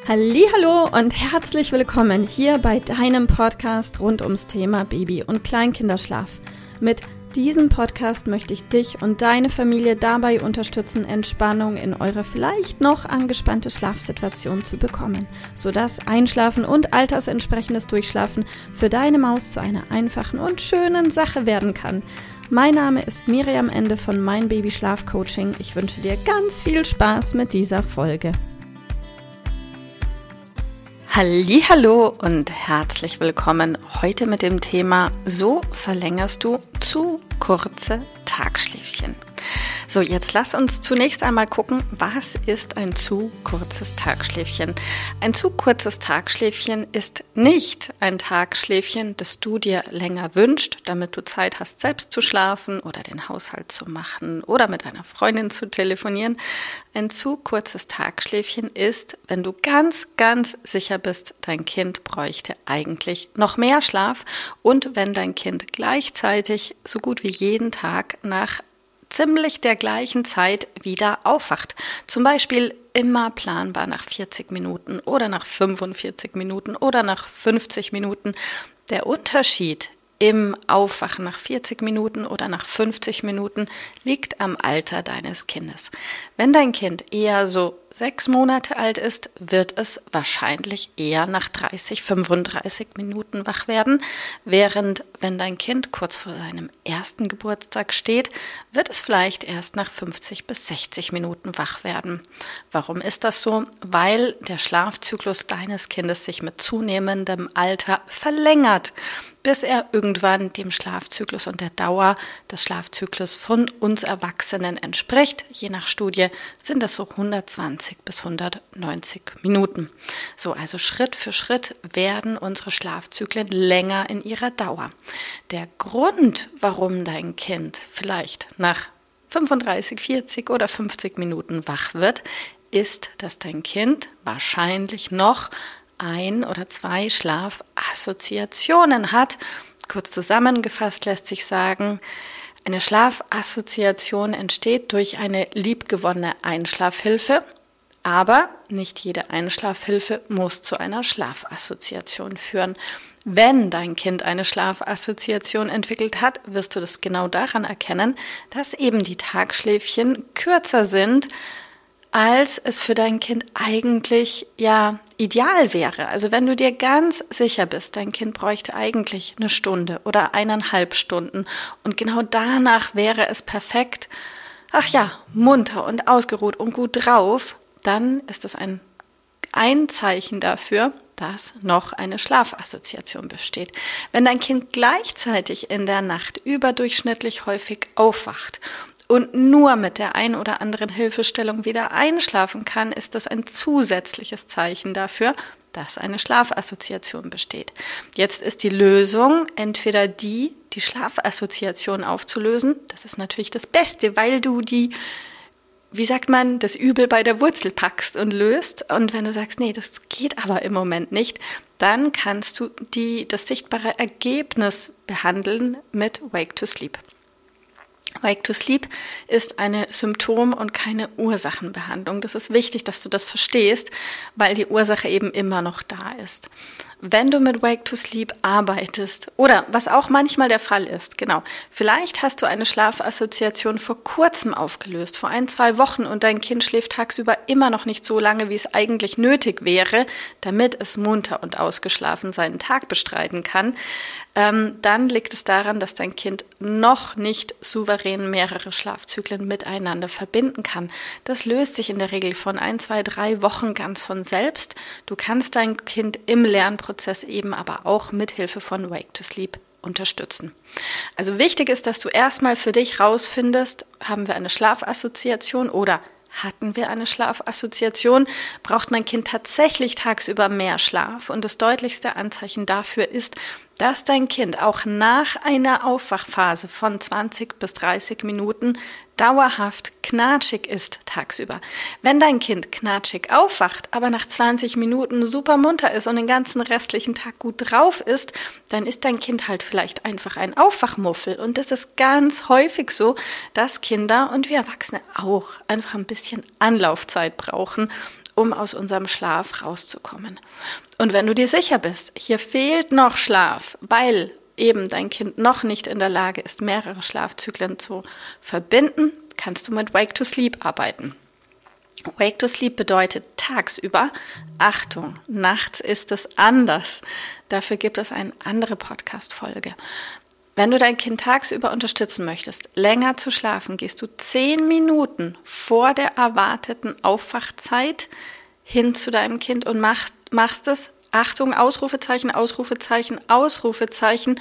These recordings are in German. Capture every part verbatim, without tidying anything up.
Hallihallo und herzlich willkommen hier bei deinem Podcast rund ums Thema Baby- und Kleinkinderschlaf. Mit diesem Podcast möchte ich dich und deine Familie dabei unterstützen, Entspannung in eure vielleicht noch angespannte Schlafsituation zu bekommen, sodass Einschlafen und altersentsprechendes Durchschlafen für deine Maus zu einer einfachen und schönen Sache werden kann. Mein Name ist Miriam Ende von Mein Baby Schlaf Coaching. Ich wünsche dir ganz viel Spaß mit dieser Folge. Hallihallo und herzlich willkommen heute mit dem Thema: So verlängerst du zu kurze Tagschläfchen. So, jetzt lass uns zunächst einmal gucken, was ist ein zu kurzes Tagschläfchen? Ein zu kurzes Tagschläfchen ist nicht ein Tagschläfchen, das du dir länger wünschst, damit du Zeit hast, selbst zu schlafen oder den Haushalt zu machen oder mit einer Freundin zu telefonieren. Ein zu kurzes Tagschläfchen ist, wenn du ganz, ganz sicher bist, dein Kind bräuchte eigentlich noch mehr Schlaf und wenn dein Kind gleichzeitig so gut wie jeden Tag nach ziemlich der gleichen Zeit wieder aufwacht. Zum Beispiel immer planbar nach vierzig Minuten oder nach fünfundvierzig Minuten oder nach fünfzig Minuten. Der Unterschied im Aufwachen nach vierzig Minuten oder nach fünfzig Minuten liegt am Alter deines Kindes. Wenn dein Kind eher so sechs Monate alt ist, wird es wahrscheinlich eher nach dreißig, fünfunddreißig Minuten wach werden, während wenn dein Kind kurz vor seinem ersten Geburtstag steht, wird es vielleicht erst nach fünfzig bis sechzig Minuten wach werden. Warum ist das so? Weil der Schlafzyklus deines Kindes sich mit zunehmendem Alter verlängert, bis er irgendwann dem Schlafzyklus und der Dauer des Schlafzyklus von uns Erwachsenen entspricht. Je nach Studie sind das so hundertzwanzig bis hundertneunzig Minuten. So, also Schritt für Schritt werden unsere Schlafzyklen länger in ihrer Dauer. Der Grund, warum dein Kind vielleicht nach fünfunddreißig, vierzig oder fünfzig Minuten wach wird, ist, dass dein Kind wahrscheinlich noch ein oder zwei Schlafassoziationen hat. Kurz zusammengefasst lässt sich sagen, eine Schlafassoziation entsteht durch eine liebgewonnene Einschlafhilfe, aber nicht jede Einschlafhilfe muss zu einer Schlafassoziation führen. Wenn dein Kind eine Schlafassoziation entwickelt hat, wirst du das genau daran erkennen, dass eben die Tagschläfchen kürzer sind, als es für dein Kind eigentlich ja ideal wäre. Also wenn du dir ganz sicher bist, dein Kind bräuchte eigentlich eine Stunde oder eineinhalb Stunden und genau danach wäre es perfekt, ach ja, munter und ausgeruht und gut drauf, dann ist es ein, ein Zeichen dafür, dass noch eine Schlafassoziation besteht. Wenn dein Kind gleichzeitig in der Nacht überdurchschnittlich häufig aufwacht und nur mit der ein oder anderen Hilfestellung wieder einschlafen kann, ist das ein zusätzliches Zeichen dafür, dass eine Schlafassoziation besteht. Jetzt ist die Lösung entweder die, die Schlafassoziation aufzulösen. Das ist natürlich das Beste, weil du die, wie sagt man, das Übel bei der Wurzel packst und löst. Und wenn du sagst, nee, das geht aber im Moment nicht, dann kannst du die, das sichtbare Ergebnis behandeln mit Wake to Sleep. Wake to Sleep ist eine Symptom- und keine Ursachenbehandlung. Das ist wichtig, dass du das verstehst, weil die Ursache eben immer noch da ist. Wenn du mit Wake to Sleep arbeitest oder was auch manchmal der Fall ist, genau, vielleicht hast du eine Schlafassoziation vor kurzem aufgelöst, vor ein, zwei Wochen und dein Kind schläft tagsüber immer noch nicht so lange, wie es eigentlich nötig wäre, damit es munter und ausgeschlafen seinen Tag bestreiten kann, ähm, dann liegt es daran, dass dein Kind noch nicht souverän mehrere Schlafzyklen miteinander verbinden kann. Das löst sich in der Regel von ein, zwei, drei Wochen ganz von selbst. Du kannst dein Kind im Lernprozess eben aber auch mit Hilfe von Wake to Sleep unterstützen. Also wichtig ist, dass du erstmal für dich rausfindest, haben wir eine Schlafassoziation oder hatten wir eine Schlafassoziation? Braucht mein Kind tatsächlich tagsüber mehr Schlaf? Und das deutlichste Anzeichen dafür ist, dass dein Kind auch nach einer Aufwachphase von zwanzig bis dreißig Minuten dauerhaft knatschig ist tagsüber. Wenn dein Kind knatschig aufwacht, aber nach zwanzig Minuten super munter ist und den ganzen restlichen Tag gut drauf ist, dann ist dein Kind halt vielleicht einfach ein Aufwachmuffel. Und das ist ganz häufig so, dass Kinder und wir Erwachsene auch einfach ein bisschen Anlaufzeit brauchen, um aus unserem Schlaf rauszukommen. Und wenn du dir sicher bist, hier fehlt noch Schlaf, weil eben dein Kind noch nicht in der Lage ist, mehrere Schlafzyklen zu verbinden, kannst du mit Wake to Sleep arbeiten. Wake to Sleep bedeutet tagsüber, Achtung, nachts ist es anders. Dafür gibt es eine andere Podcast-Folge. Wenn du dein Kind tagsüber unterstützen möchtest, länger zu schlafen, gehst du zehn Minuten vor der erwarteten Aufwachzeit hin zu deinem Kind und machst, machst es, Achtung, Ausrufezeichen, Ausrufezeichen, Ausrufezeichen,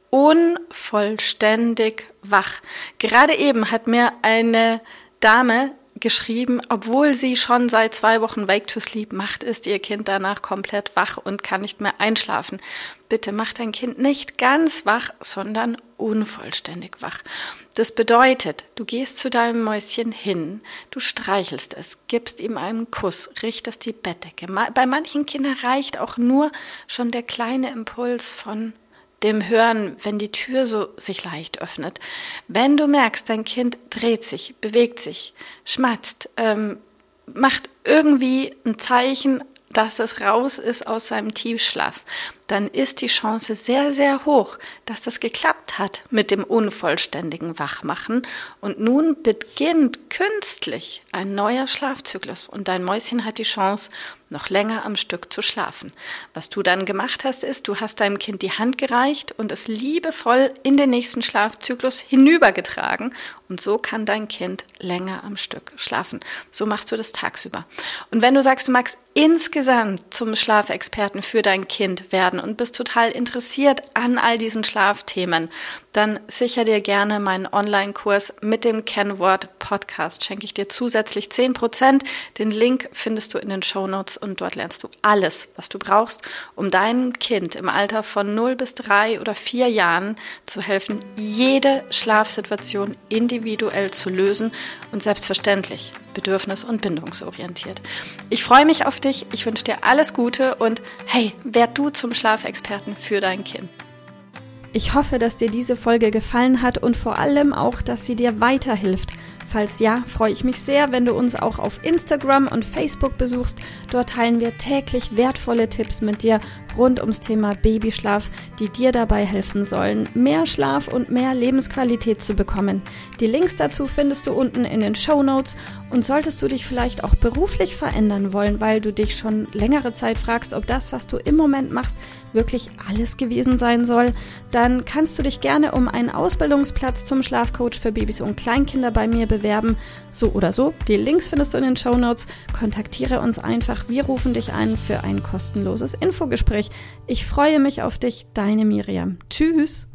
unvollständig wach. Gerade eben hat mir eine Dame geschrieben, obwohl sie schon seit zwei Wochen Wake to Sleep macht, ist ihr Kind danach komplett wach und kann nicht mehr einschlafen. Bitte mach dein Kind nicht ganz wach, sondern unvollständig wach. Das bedeutet, du gehst zu deinem Mäuschen hin, du streichelst es, gibst ihm einen Kuss, richtest die Bettdecke. Bei manchen Kindern reicht auch nur schon der kleine Impuls von dem Hören, wenn die Tür so sich leicht öffnet. Wenn du merkst, dein Kind dreht sich, bewegt sich, schmatzt, ähm, macht irgendwie ein Zeichen, dass es raus ist aus seinem Tiefschlaf, dann ist die Chance sehr, sehr hoch, dass das geklappt hat mit dem unvollständigen Wachmachen. Und nun beginnt künstlich ein neuer Schlafzyklus und dein Mäuschen hat die Chance, noch länger am Stück zu schlafen. Was du dann gemacht hast, ist, du hast deinem Kind die Hand gereicht und es liebevoll in den nächsten Schlafzyklus hinübergetragen. Und so kann dein Kind länger am Stück schlafen. So machst du das tagsüber. Und wenn du sagst, du magst insgesamt zum Schlafexperten für dein Kind werden und bist total interessiert an all diesen Schlafthemen, dann sicher dir gerne meinen Online-Kurs mit dem Kennwort Podcast. Schenke ich dir zusätzlich zehn Prozent. Den Link findest du in den Shownotes und dort lernst du alles, was du brauchst, um deinem Kind im Alter von null bis drei oder vier Jahren zu helfen, jede Schlafsituation individuell zu lösen und selbstverständlich bedürfnis- und bindungsorientiert. Ich freue mich auf dich, ich wünsche dir alles Gute und hey, werd du zum Schlafexperten für dein Kind. Ich hoffe, dass dir diese Folge gefallen hat und vor allem auch, dass sie dir weiterhilft. Falls ja, freue ich mich sehr, wenn du uns auch auf Instagram und Facebook besuchst. Dort teilen wir täglich wertvolle Tipps mit dir rund ums Thema Babyschlaf, die dir dabei helfen sollen, mehr Schlaf und mehr Lebensqualität zu bekommen. Die Links dazu findest du unten in den Shownotes. Und solltest du dich vielleicht auch beruflich verändern wollen, weil du dich schon längere Zeit fragst, ob das, was du im Moment machst, wirklich alles gewesen sein soll, dann kannst du dich gerne um einen Ausbildungsplatz zum Schlafcoach für Babys und Kleinkinder bei mir bewerben. So oder so, die Links findest du in den Shownotes. Kontaktiere uns einfach, wir rufen dich ein für ein kostenloses Infogespräch. Ich freue mich auf dich, deine Miriam. Tschüss!